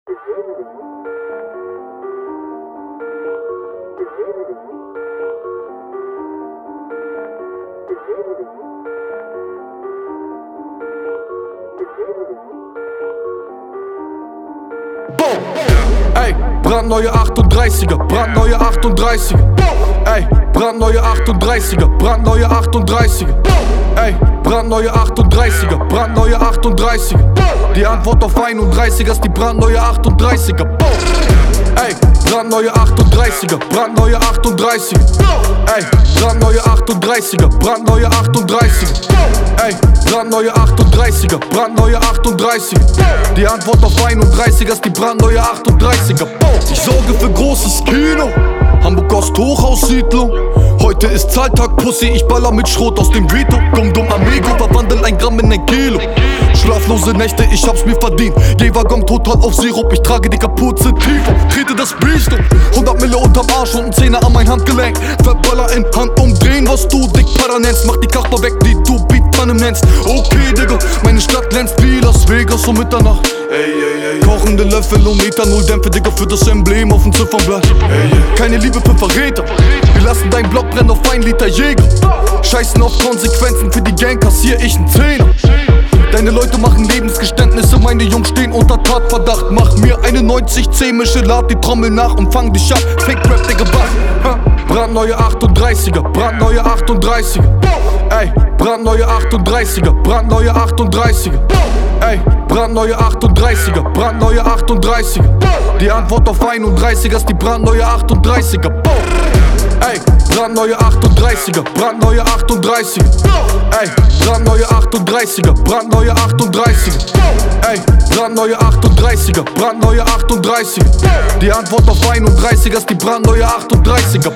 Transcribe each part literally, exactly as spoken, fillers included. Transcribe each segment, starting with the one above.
Ey, brandneue achtunddreißiger, brandneue achtunddreißiger. Ey, brandneue achtunddreißiger, brandneue achtunddreißiger. Ey, brandneue achtunddreißiger, brandneue achtunddreißiger. Die Antwort auf einunddreißiger ist die brandneue achtunddreißiger. Ey, brandneue achtunddreißiger, brandneue achtunddreißiger. Ey, brandneue achtunddreißiger, brandneue achtunddreißiger. Ey, brandneue achtunddreißiger, brandneue achtunddreißiger. Die Antwort auf einunddreißiger ist die brandneue achtunddreißiger. Ich sorge für großes Kino, Hamburg Ost-Hochhaussiedlung. Heute ist Zahltag, Pussy, ich baller mit Schrot aus dem Vito. Dumm, dumm, Amigo, verwandel ein Gramm in ein Kilo. Schlaflose Nächte, ich hab's mir verdient. Geh-Waggon total auf Sirup, ich trage die Kapuze tiefer. Trete das Biest um, hundert Mille unterm Arsch und ein Zehner an mein Handgelenk. Verballer in Hand umdrehen, was du dick Para nennst. Mach die Kachbar weg, die du Beatmann nennst. Okay, Digga, meine Stadt glänzt wie Las Vegas um Mitternacht. Ey, ey, ey. Kochende Löffel und Ethanol-Dämpfe, Digga, für das Emblem auf dem Ziffernblatt. Ey, ey. Keine Liebe für Verräter, wir lassen dein Block brennen auf ein Liter Jäger. Scheißen auf Konsequenzen, für die Gang kassier ich n Zehner. Deine Leute machen Lebensgeständnisse, meine Jungs stehen unter Tatverdacht. Mach mir eine neunzig zehn Mische, lad die Trommel nach und fang dich ab. Fake Rap, Digga, was? Brandneue achtunddreißiger, brandneue achtunddreißiger. Ey, brandneue achtunddreißiger, brandneue achtunddreißiger. Ey, brandneue achtunddreißiger, brandneue achtunddreißiger. Die Antwort auf einunddreißiger ist die brandneue achtunddreißiger. Ey, brandneue achtunddreißiger, brandneue achtunddreißiger. Ey, brandneue achtunddreißiger, brandneue achtunddreißiger. Ey, brandneue achtunddreißiger, brandneue achtunddreißiger. Die Antwort auf einunddreißiger ist die brandneue achtunddreißiger.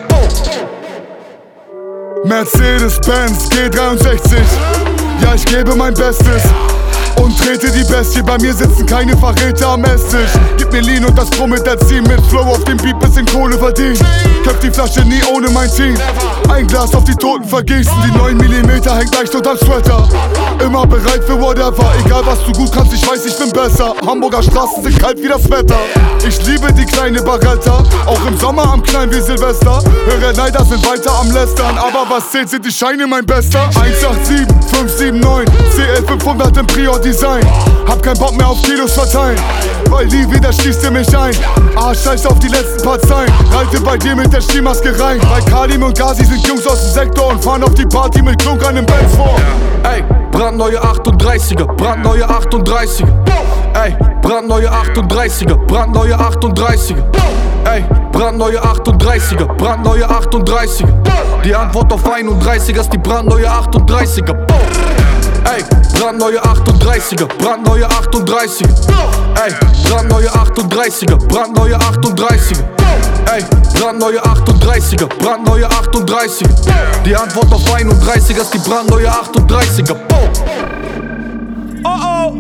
Mercedes-Benz G dreiundsechzig. Ja, ich gebe mein Bestes und trete die Bestie. Bei mir sitzen keine Verräter am Esstisch. Gib mir Lean und das Promethazin mit Flow auf dem Beat, bisschen Kohle verdient. Köpf die Flasche nie ohne mein Team. Ein Glas auf die Toten vergießen. Die neun Millimeter hängt leicht unterm Sweater. Immer bereit für whatever. Egal was du gut kannst, ich weiß, ich bin besser. Hamburger Straßen sind kalt wie das Wetter. Ich liebe die kleine Barretta, auch im Sommer am Klein wie Silvester. Höre Neider sind weiter am Lästern, aber was zählt, sind die Scheine, mein Bester. eins acht sieben fünf sieben neun C L fünfhundert im Prior-Design. Hab kein Bock mehr auf Kilos verteilen, weil nie wieder schließt ihr mich ein. Ah, scheiß auf die letzten Parteien, reite bei dir mit der Skimaske rein. Bei Kalim und Gazi sind Jungs aus dem Sektor und fahren auf die Party mit Klunk an dem Benz vor. Ey, brandneue achtunddreißiger, brandneue achtunddreißiger. Ey, brandneue achtunddreißiger, brandneue achtunddreißiger. Ey, brandneue achtunddreißiger, brandneue achtunddreißiger. Die Antwort auf einunddreißiger ist die brandneue achtunddreißiger. Ey, brandneue achtunddreißiger, brandneue achtunddreißiger. Ey, brandneue achtunddreißiger, brandneue achtunddreißiger. Ey, brandneue achtunddreißiger, brandneue achtunddreißiger. Die Antwort auf einunddreißiger ist die brandneue achtunddreißiger. Oh oh!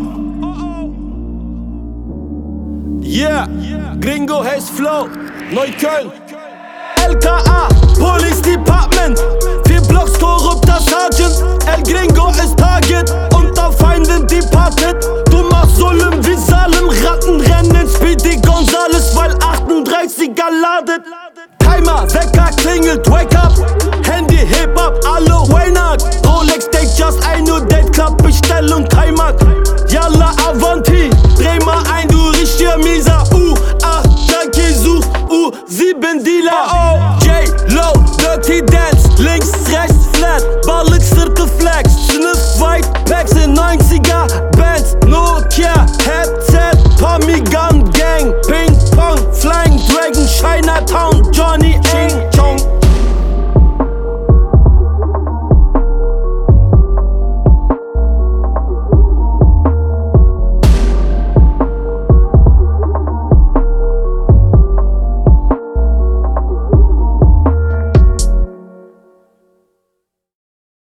Yeah! Gringo Haze Flow, Neukölln. L K A, Police Department. Vier Blocks korrupter Sergeant. El Gringo ist Target, unter Feinden departed. Du machst Sulem wie Salem, Rattenrennen, Speedy Gonzales, weil achtunddreißiger ladet. Timer, Wecker klingelt, wake up. Handy, Hip Hop, alle Waynack. Rolex, Date, just ein Uhr Date Club, Bestellung, Heimat. Yalla Avanti, dreh mal ein, du riechst hier mieser. Uh, acht, danke, such, uh, sieben Dealer. Oh, oh.